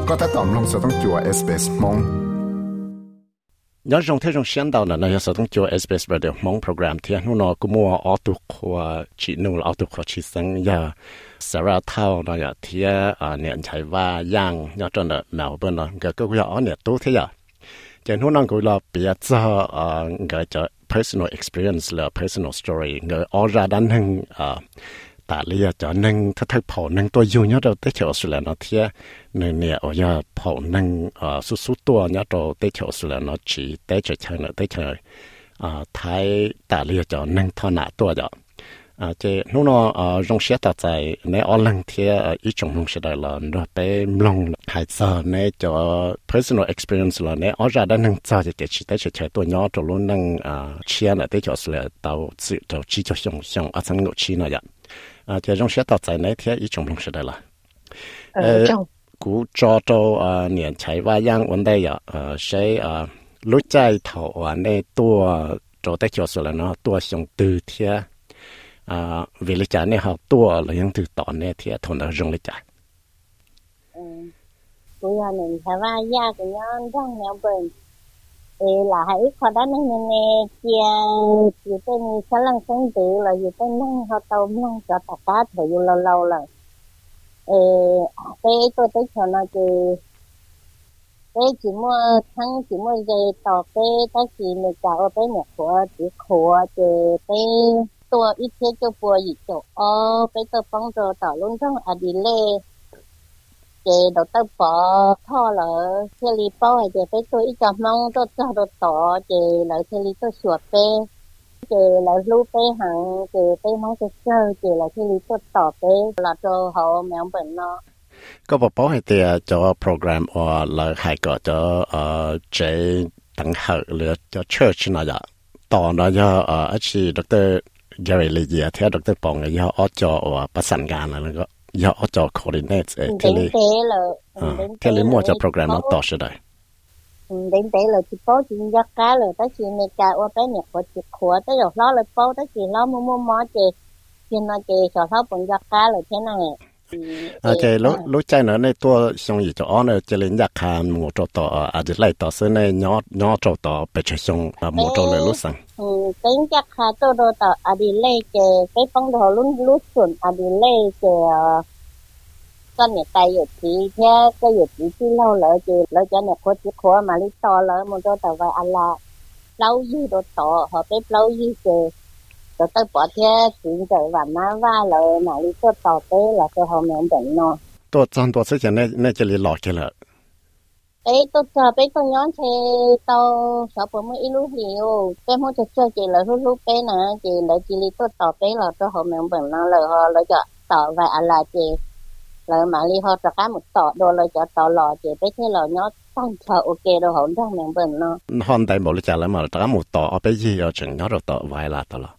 ก็ถ้าตอมลงสต้องจัว SBS มองย้อนรงเที่ยงเชียนดาวนั้นยังสต้องจัว SBS Radio มองโปรแกรมเที่ยงนู่นก็มัวออตุขวาชีนูออตุขวาชีสังยาสาระเท่าเนาะเที่ยเนี่ยใช้ว่าย่างย้อนจนเนาะเปิ้นเนาะก็อยากเนี่ยตู้เที่ยจะนู่นนั่งก็เราเปียจะก็จะ personal experience หรือ personal story ก็ออราดันหนึ่งตาเลียจะหนึ่งถ้าถ้าเผาหนึ่งตัวอยู่เนี่ยเราได้เที่ยวสุดแล้วเนาะเที่ยหนึ่งเนี่ยเอาอย่าเผาหนึ่งสุดตัวเนี่ยเราได้เที่ยวสุดแล้วเนาะchỉได้เฉยๆเนาะได้เฉยท้ายตาเลียจะหนึ่งเท่าหน้าตัวจะเจ้นู่นเนาะรงเสียต่อใจในออนไลน์เที่ยอีจงลงเสียได้ละเราไปลงหายใจในจะ personal experience ละในออนราด้านหนึ่งจะได้เฉยๆตัวเนาะตัวรุ่นหนึ่งเชียร์ได้เที่ยวสุดแล้ว到自就chỉ就像成我去那样จะต้องเสียต่อใจในเที่ยอีจงลงเสียได้ละกูจอโตเนี่ยใช้ว่าย่างวันได้ใช้รู้ใจเท่าในตัวโจได้เกี่ยวสุดแล้วเนาะตัวชงตือเที่ยวิลิจาเนี่ยเขาตัวเรายังตือต่อเนี่ยเที่ยทนเอาจงลิจากูอยากหนึ่งใช้ว่ายากกันย้อนร่องแนวเบิ่งlà hãy khó đó nên kia chỉ tên sẽ lần sinh tử là chỉ tên năng họ tàu năng cho tất cả thời gian lâu lâu là tôi tới cho nó chỉ mua thắng chỉ mua dây tàu cái chỉ người chào cái nhà của chỉ khổ tôi ít thế cho bùa gì chỗ tôi phong trào tàu luôn trong đi lê đầu tư bỏ thọ là theo lý bao thì phải tôi ít cho mong tôi cho tôi tỏ thì lại theo lý tôi sửa pe thì lại lưu pe hàng thì pe mong tôi chơi thì lại theo lý tôi tỏ pe là cho họ mèo bệnh nó ก็บอกป้อให้เตียจะโปรแกรมเราให้ก็จะเจตั้งหักหรือจะเชิญน่ะจะต่อนะจะอาชีพดร.เกเรลีเยียที่ดร.ปองเนี่ยจะจะประสานงานแล้วก็要做 coordinate ที่里莫จะโปรแกรมนั้นต่อใช่ไหม đến đấy là chỉ có chuyện giấc cá rồi tới chuyện này cả qua cái nhạc của chị khua tới rồi lo là bao tới chuyện lo mua chị chuyện nói chị sợ lo bằng giấc cá rồi thế này chị lúc chạy nữa này tôi xong gì cho anh này chỉ lên giấc cá một chỗต่อlạiต่อซึ่งnày nhỏ chỗต่อไปช่วยxong một chỗเลยlúc sáng cái giấc cá tôi đồต่อđi lấy chị cái phong đồ lúc xuân đi lấy chị con nhà tay ở chị theo cái ở chị chỉ lâu lỡ chị lỡ cho nhà cô chỉ khóa mà lý to lỡ một đôi tàu vài anh là lâu gì đồ tỏ họ biết lâu gì chị rồi tôi bỏ theo chuyện trời và má va lỡ mà lý to tỏ tế là tôi họ mẹ bệnh nó tôi chọn tôi sẽ này chỉ lý lọt cái lợ tôi chờ tôi nhón thì tôi sợ bố mới lúc hiểu cái muốn chơi chị là lúc bé nè chị lỡ chị lý tôi tỏ tế là tôi họ mẹ bệnh nó lỡ cho tỏ vài anh là chị lại mà li họ cho cái một tọ đồ lại cho tọ lò chị biết thế là nó tăng chờ ok đồ hỗn trong miệng bệnh nó hôm nay một lần lại mà cho cái một tọ bây giờ ở chừng nó rồi tọ vài là tọ là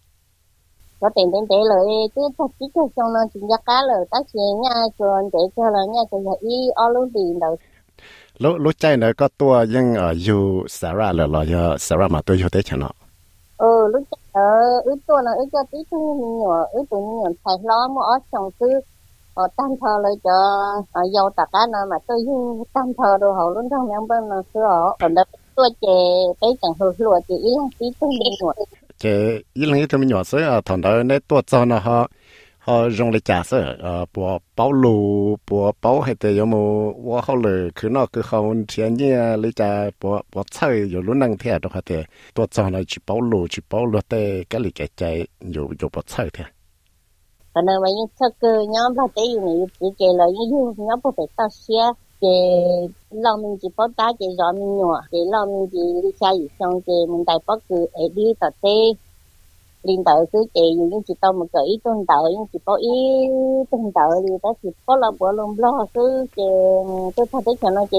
có tiền đến để lời chứ thật chứ xong nó chỉ ra cá lời tác chuyện nha chuẩn để cho là nha cho ý ở lúc tiền đầu lúc chạy nữa có tua nhưng ở dù Sarah là do Sarah mà tôi vô tới channel lúc chạy tua là cho tí tôi nhỏ tụi nhỏ phải lo mua ở trong cứ tam thờ lại cho dâu tất cả nó mà tôi tam thờ đồ hậu luôn trong miệng bên nó sữa còn đó tôi chè cái chẳng hư lụa chỉ ý tí tôi đi ngồi chè ý là tôi mình nhỏ sữa thằng đó nên tôi cho nó họ dùng để trả sữa bỏ bao lù bỏ bao hay thì giống như họ lời cứ nó cứ không tiền như lấy trả bỏ chơi rồi luôn năng theo đó thì tôi cho nó chỉ bao lù để cái gì cái chạy rồi bỏ chơi thế còn nếu mà những thợ cơ nhóm là cái gì chỉ kể là những nhóm có phải tao xe kể lo mình chỉ bảo ta kể rõ mình nhỏ kể lo mình chỉ đi xa gì xong kể mình đại bảo cứ đi tao tê liên tao cứ kể những chỉ tao một cái ý tuần tao những chỉ bảo ý tuần tao thì ta chỉ có là bữa luôn lo cứ kể tôi thấy cho nó kể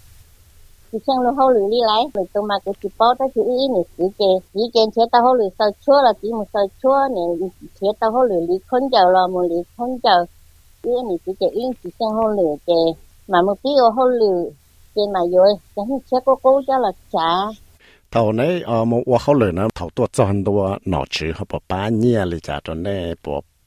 thì xem luôn hậu lưỡi đi lại rồi tôi mà cái chỉ bảo tới chữ ý này chỉ kê chế tao hậu lưỡi sờ chúa là chỉ một sờ chúa này chế tao hậu lưỡi lý khốn chờ là một lý khốn chờ ý này chỉ kê ý chỉ xem hậu lưỡi kê mà một tí hậu lưỡi kê mà rồi cái chế cố cho là trả thầu này một hậu lưỡi nó thầu tua cho hơn tua nọ chữ họ bỏ ba nhia lý trả cho nên bỏ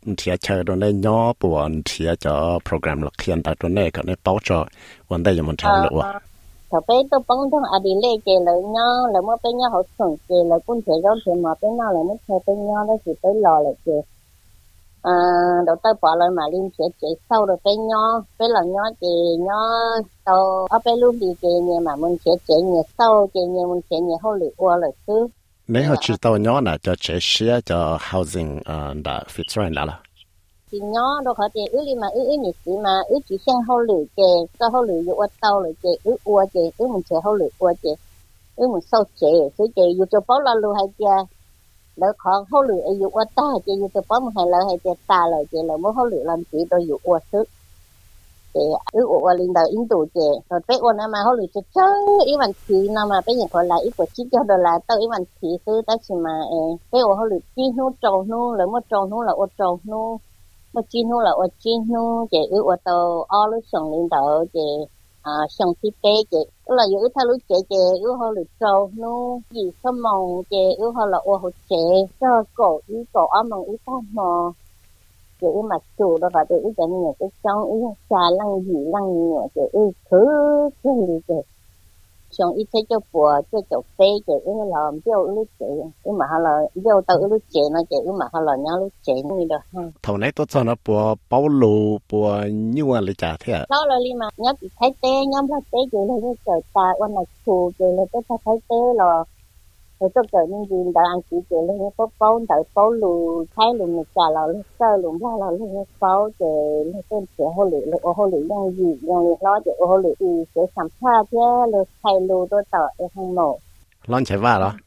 thì chờ đồ này nhỏ buồn thì cho program lọc hiện tại đồ này cái này bảo cho vấn đề mình theo nữa thầu bé tôi bắn thằng à đi lấy cái lợi nhỏ là mới bé nhỏ học xong cái là cũng thể rồi thì mà bé nhỏ là mới theo bé nhỏ đó thì tới lò lại cái đầu tới bỏ lại mà liên sẽ sau rồi bé nhỏ bé là nhỏ thì nhỏ sau ở bé luôn thì cái nhà mà mình sẽ nhà sau cái nhà mình sẽ nhà hậu lụi qua lại thứ nếu họ chỉ tao nhỏ là cho chế xe cho housing đã fit right là thì nhỏ đâu có thể đi mà nhỉ gì mà chỉ sang hậu lụi cái sau hậu lụi qua sau rồi cái qua cái mình sẽ hậu lụi qua cái mình sau cái所以就做保了路还加แล้วของเขาหรืออายุว่าตาจะอยู่ตัวป้อมให้เราให้จะตาเลยจะเราเมื่อเขาหรือลำจีโดยอยู่อวดซึจะอวดลินดาอินดูจะตอนไปอวดนะมาเขาหรือจะเจออีวันทีนะมาไปอย่างคนละอีกว่าชิดเจ้าดอลลาร์ตัวอีวันทีซื้อได้ใช่ไหมไปอวดเขาหรือจีนู้จงนู้หรือเมื่อจงนู้เราอวดจงนู้เมื่อจีนู้เราอวดจีนู้จะอวดตัวอ้อหรือส่งลินดาจะxong thiết kế chị là giữ theo lúc chị ước họ được trâu nó gì sao mong chị ước họ là ô hồ chị cho cổ ấm mong ý ta mò chị mà chủ đó phải chị cho nhiều cái trong ý xà lăng gì nhiều chị thứ cái gì chị xong ý thấy cho bùa cho chỗ phê chị làm cho lúc chị mà họ là vô tự lúc chị nó chị mà họ là nhau lúc chị như đó thầu này tôi cho nó bùa bảo lù bùa như là trả thế à đó là li mà nhớ chị thấy té nhắm là té chị là cái trời ta quan là chùa chị là cái ta thấy té là rồi tôi trời nên gì đã ăn chị là cái phố đợi phố lù thấy lù người trả là sơ lù ra là cái phố chị là cái sẽ hồ lì yang gì yang lo chị hồ lì thì sẽ sắm pha chứ là thay lù tôi tờ em không nổ lon chạy va đó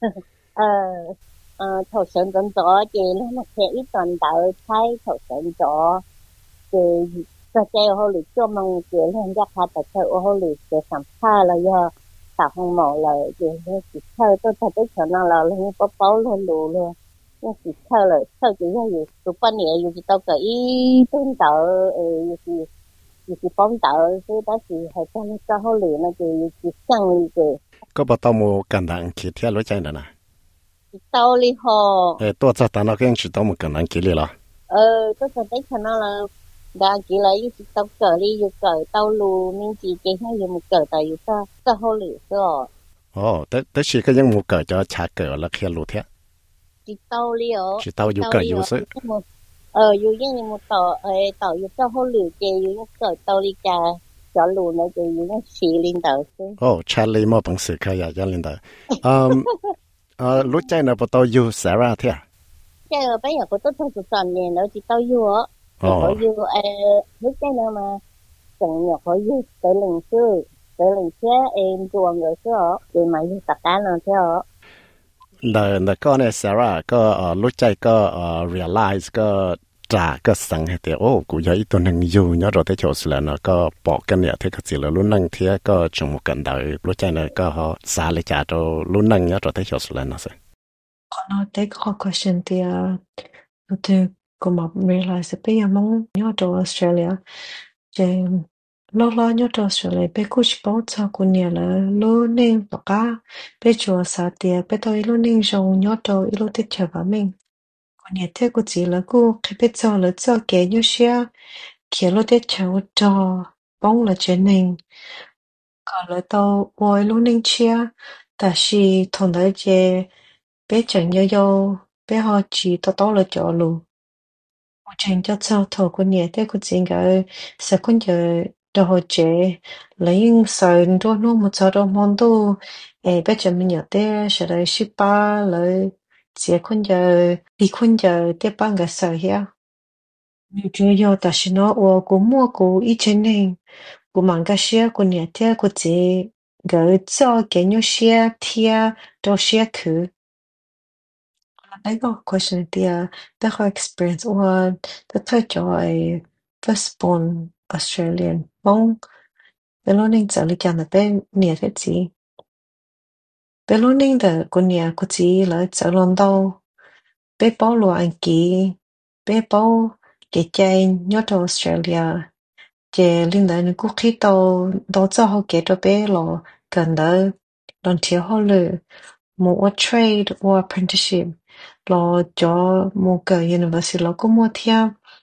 thầu sơn tận chỗ chị nó mà sẽ ít tuần đợi thấy thầu sơn chỗ chị cho chơi hồ lì cho mong chị lên ra khai tại chơi hồ lì sẽ sắm pha là do tạo không mổ là chị chơi tôi thấy cái chỗ nào là lên bó lên đủ luôn nhưng chị chơi là chơi chị ra gì tụi con nhẹ dù chị tao cỡ ý tương tự chị phóng tự chứ đó chị hay cho hồ lì nó chị sang đi chị có bao tao mua cần đàn kia theo lối chạy nữa nè chị tao đi hồ tôi cho tao nó cái chỉ tao mua cần đàn kia liền là tôi thấy chỗ nào là đang chỉ lấy chị tao cỡ đi dù cỡ tao lù nên chị hay dùng một cỡ tại dù sao hồ lì rồi tới chỉ cái những mua cỡ cho trả cỡ là kia lù thế chị tao đi ở chỉ tao dùng cỡ dùng sự dù như một tàu dù cho hồ lì chị dù cỡ tao đi trà cho lù nữa chị dù nó xì lên tàu Charlie mà bằng sự khai ra lên tàu lúc chạy nó bắt đầu dùng Sarah thế à chạy ở bây giờ có tốt hơn tụi toàn nè nó chỉ tao dù á có dù lúc chạy nó mà chẳng nhọc có dù tới lần xưa em chuồng rồi xưa thì mà dù tất cả nó theo là có này Sarah có lúc chạy có realize có trả có sang hết thì cũng có ít tuần hình dù nhớ rồi tới chỗ là nó có bỏ cái này thế cái gì là luôn năng thì có trong một cận đời lúc chạy này có họ xả lại trả cho luôn năng nhớ rồi tới chỗ là nó sẽ nó take a question thì tôi cũng mà realize bây giờ mong nhớ cho Australia chứ lo nhớ cho Australia bây giờ chỉ bảo cho cô nhà là luôn nên tất cả bây giờ sao thì bây giờ luôn nên dùng nhớ cho luôn thích chơi với mình cô nhà thế cô chỉ là cô cái bây giờ là cho cái nhớ xe kia luôn thích chơi cho bóng là chuyện này còn là tao vui luôn nên chia但是同大家别整要别好只多了着路。我真叫操头个年代个整个十个月都好接，零上多弄么操到忙都别整么样的，是来18来结婚就离婚就得半个时呀。你这要但是呢，我古莫古以前呢，古忙个些个年代个这个早给你些贴到些去。I got a question there. The whole experience or the third joy firstborn Australian bong belonging to the can the near the sea. Belonging the gunya kuti la zalondo. Be bolo anki. Be bo ke chain nhot Australia. Je linda ni kukito do cho ho ke to be lo gần đó don thiếu ho lư. Một trade or apprenticeship lo cho một cái university lo có một theo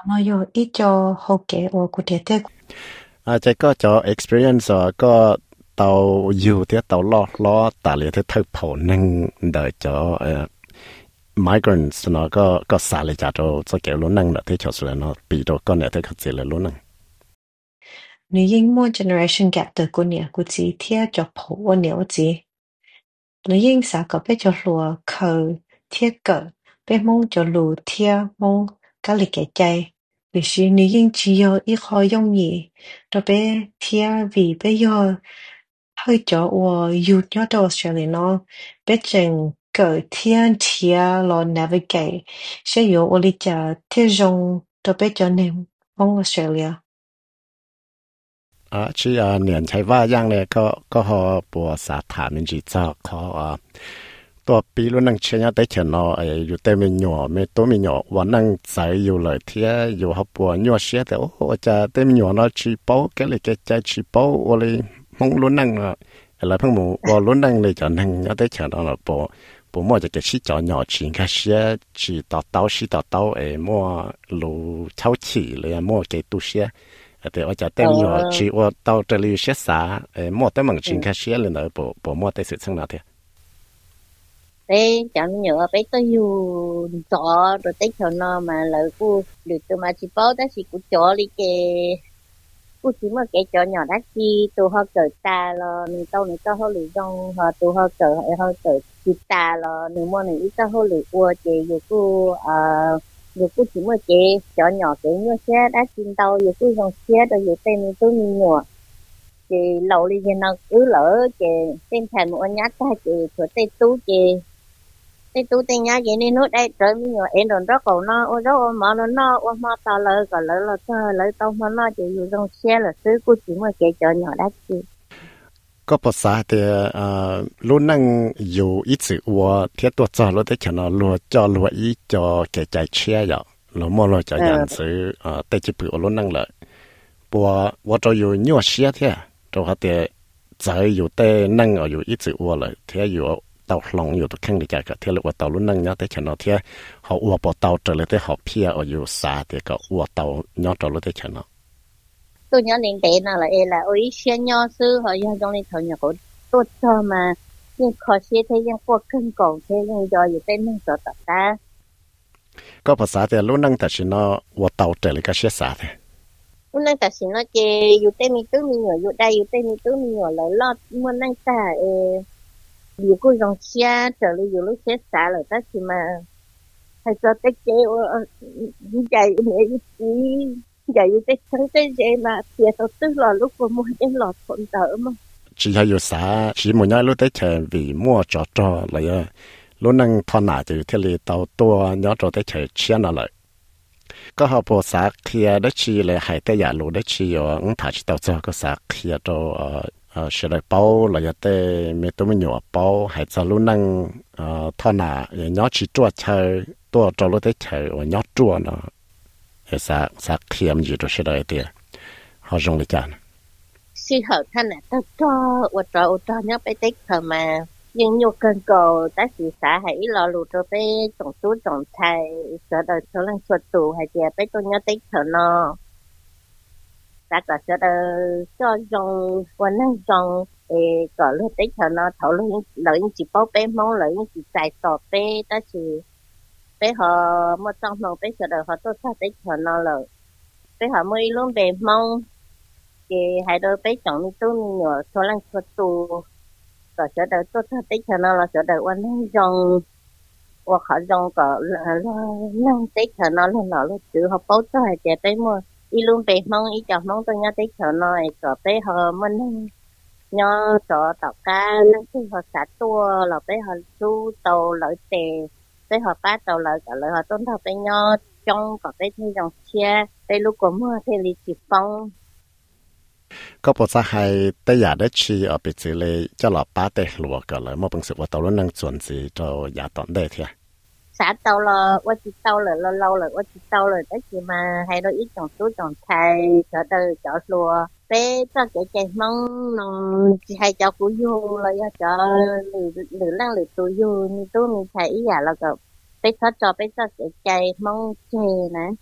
nó yo ít cho hậu kế ở cụ thể thế chỉ có cho experience có tàu dù thế tàu lo tại lẽ thế thay phổ năng đợi cho migrants nó có xả lại cho kiểu luôn năng là thế cho sự là nó bị đồ con này thế khắc gì là luôn năng nếu như mua generation gap từ cô nè cô chỉ theo cho phổ ở nếu gì nếu như sao có biết cho lùa khờ theo cỡ biết mong cho lùa theo mong cái lịch cái chạy vì sự nếu như chỉ có ít khó dùng gì rồi bé theo vì bây giờ hơi cho我有要到 Australia 呢，毕竟个天气咯 navigate，所以我哋就天用特别就呢帮 Australia。 chỉ niệm thấy va giang này có họ bùa xả thả mình chỉ cho cóตัวปีรุ่นนั่งเชียร์ได้เขียนเนาะอยู่เต็มมีหน่อไม่ตัวมีหน่อวันนั่งใจอยู่เลยเที่ยอยู่เขาปวดหน่อเชียแต่โอ้จะเต็มหน่อเนาะชีโป้แกเลยแกใจชีโป้อะไรมองรุ่นนั่งอะไรเพิ่งหมูว่ารุ่นนั่งเลยจะนั่งได้เขียนเนาะปวมั่วจะแกชีจ่อหน่อชีแค่เชียชีต่อเต้าชีต่อเต้ามั่วรูเช่าฉี่เลยมั่วแกตุเชียแต่ว่าจะเต็มหน่อชีว่าเต้าจะรีเชียสามั่วเต็มมังชีแค่เชียเลยเนาะปวมั่วได้สิทั้งนั้นเถอะ bé chọn nhựa bé tôi dù chọ rồi tới chọn nó mà lợi cô được từ mà chỉ bảo đó chỉ của chọ đi kề cô chỉ mà cái chọ nhỏ đắt chi tôi họ cởi ta lo mình tao họ lì trong họ tôi họ cởi chi ta lo nếu mà này ít tao họ lì qua chè dù cô chỉ mà chè chọ nhỏ cái nhựa xe đắt chín tao dù cô dòng xe rồi dù tên tôi mình nhựa chè lẩu đi cho nó cứ lỡ chè tên thành một nhát ta chè của tên tú chè tên tu tên nhá vậy nên nó đây trời mình nhỏ em đồn rất cầu nó ô rất mà nó tao lời còn lời là lời tao mà nó chỉ dùng trong xe là xứ của chỉ mà kể cho nhỏ đắt chứ cóภาษาแต่รุ่นนั่งอยู่อีสื่อว่าเทียตัวจอรถได้แค่นั้นรัวจอรัวอีจอแก่ใจเชี่ยอย่างเรามองเราจะยันซื้อแต่จะเปิดรุ่นนั่งเลยปัวว่าจะอยู่ยั่วเชี่ยเทียตัวเขาแต่ใจอยู่แต่นั่งอยู่อีสื่อว่าเลยเทียอยู่เตาหลงอยู่ตัวแข้งดีใจกับเที่ยวว่าเตาลุ่นนั่งเนาะแต่ฉันเอาเที่ยวเขาอวบเตาเจอเลยแต่เขาเพียอยู่สาแต่ก็อวบเตาเนาะเจอเลยแต่ฉันเนาะ tôi nhớ đến đấy là ôi xe nhỏ sư họ giờ trong này thầu nhà cổ tốt cho mà nhưng khó xe thế nhưng qua cân cầu thế nhưng doอยู่tên năng sợ tập ta ก็ภาษาแต่ลุ่นนั่งแต่ฉันเนาะอวบเตาเจอเลยก็เชี่ยสาแต่ลุ่นนั่งแต่ฉันเนาะเจอยู่tênมีตื้อมีหน่วยอยู่ได้อยู่tênมีตื้อมีหน่วยเลยรอดมันนั่งแต่อยู่กูดองเชียtrở lạiอยู่lúc chết xả rồi ta thì mà hay cho tết chế dạy mẹ chỉ dạy tết sáng tết chế mà thì tao tức là lúc mà mua cái lọt phun tở mà chỉ hayอยู่สาchỉ một nhát lúc tết chờ vì mua trò lại lúc năng thon nã từ thế li tàu tua nhớ trò tết chờ chia nó lạiก็เขาภาษาเคลียได้ชีเลยหายแต่อย่ารู้ได้ชีอยู่ถ่ายชีเตาก็สาเคลียตัวsẽ lại bao là giờ tê mấy tụi mình nhỏ bao hay cho luôn năng thọ nà nhỏ chỉ chua chơi tua cho lúc đấy chơi và nhỏ chua nó hay sa khiêm gì rồi sẽ lại tiền họ dùng để chán sư hậu thân là tao cho nhớ bé tết thờ mà nhưng nhiều cơn cầu ta chỉ xã hãy lo lụt cho bé trồng tú trồng thai sợ đời số lần xuất tù hay gì bé tôi nhớ tết thờ nó ta có sẽ cho dòng quan năng dòng có lúc tết thở nó thấu lợi chỉ bao bé mong lợi chỉ giải tỏ bé ta chỉ bé họ một trong mong bé sẽ họ tốt sao tết thở nó lợi bé họ mới luôn bé mong thì hai đôi bé chọn đi tôi nhỏ số lần xuất tù có sẽ tốt sao tết thở nó là sẽ quan năng dòng hoặc họ dòng có năng tết thở nó là nó chữ họ bao cho hai trẻ bé mua đi luôn về mong ý chọn mong tôi nhớ tới chỗ này có bé họ mình nhớ chỗ tàu cá nó khi họ xả tua là bé họ su tàu lợi tè bé họ ba tàu lợi cả lợi họ tôn thầu bé nhớ trong có bé thi dòng xe bé lúc có mưa thì lì chỉ phong ก็ภาษาไทยแต่อย่าได้ชีเอาไปซื้อเลยจะหลับป้าเตะหลัวก็เลยมั่วเป็นสึกว่าตอนนั้นส่วนสีจะอย่าตอนได้เถอะ xã tàu là qua chỉ tàu là lâu là qua chỉ tàu là đó chỉ mà hay đôi ít trồng số trồng thay cho đời cho lúa bé cho cái mong nó hay cho củ dô là cho lử lăng lử tủ dô như tôi mình thấy giả là cái bé cho bé cho cái mong chè nè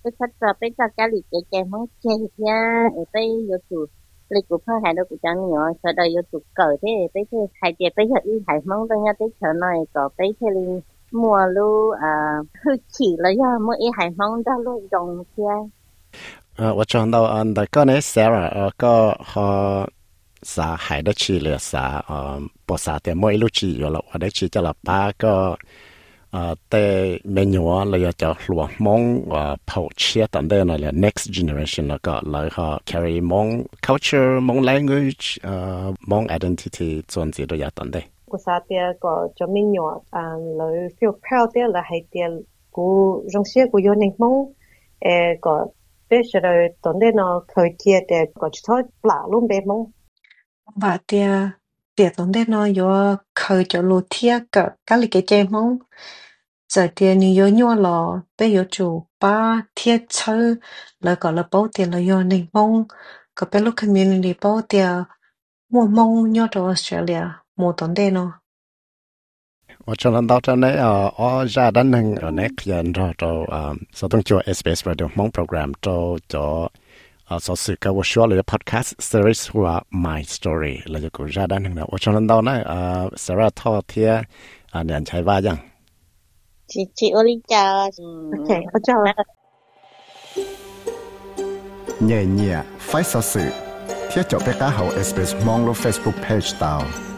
bây giờ bây giờ cái lịch cái mong chơi nha ở bây giờ chủ lịch của phơi hải đâu của trang nhỏ sau đó giờ chủ cởi thế bây giờ hải tiệt bây giờ đi hải mong đâu nha tới chờ này có bây giờ mùa lu hư chỉ là do mỗi hải mong ra lu dòng kia 我讲到大哥呢，Sarah 个和啥海的去了啥不啥的每路去有了，我的去叫了八个在美女了要叫罗蒙跑车等等了，next generation 了个来哈 carry 蒙 culture 蒙 language 蒙 identity 专辑都要等等。 của sa tia có cho mình nhỏ lời feel proud tia là hay tia của trong xe của yo nên mong có bây giờ tuần đây nó khởi kia tia có chút thôi lạ luôn bé mong và tia tia tuần đây nó yo khởi cho lúa tia cả cái lịch cái chơi mong giờ tia như yo nhỏ lò bây giờ chủ ba tia chơi là có là bao tia là yo nên mong có bé lúc community bao tia mua mong nhỏ cho Australia mua tuần đây nó 我讲到这呢，我家的人呢，人所当做 SBS Radio Hmong Program 所是个我说了 podcast series 或 My Story 了就个家的人呢，我讲到呢Sarah 套贴年才话样。 chị Olivia OK 我知啦。 nhẹ nhẹ phải sợ sự thiết cho bé cá hậu SBS Hmong lo Facebook page tao